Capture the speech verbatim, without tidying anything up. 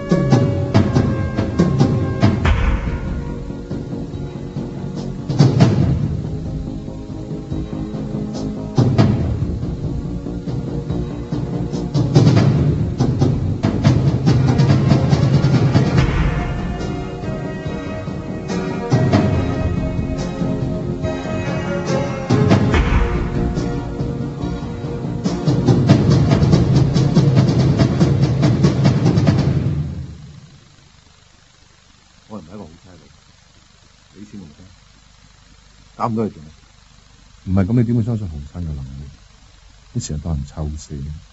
我唔係一個好差佬，俾錢洪生，搞咁多嘢做咩？ 唔係咁，你點會相信洪生嘅能力？你成日當人臭死。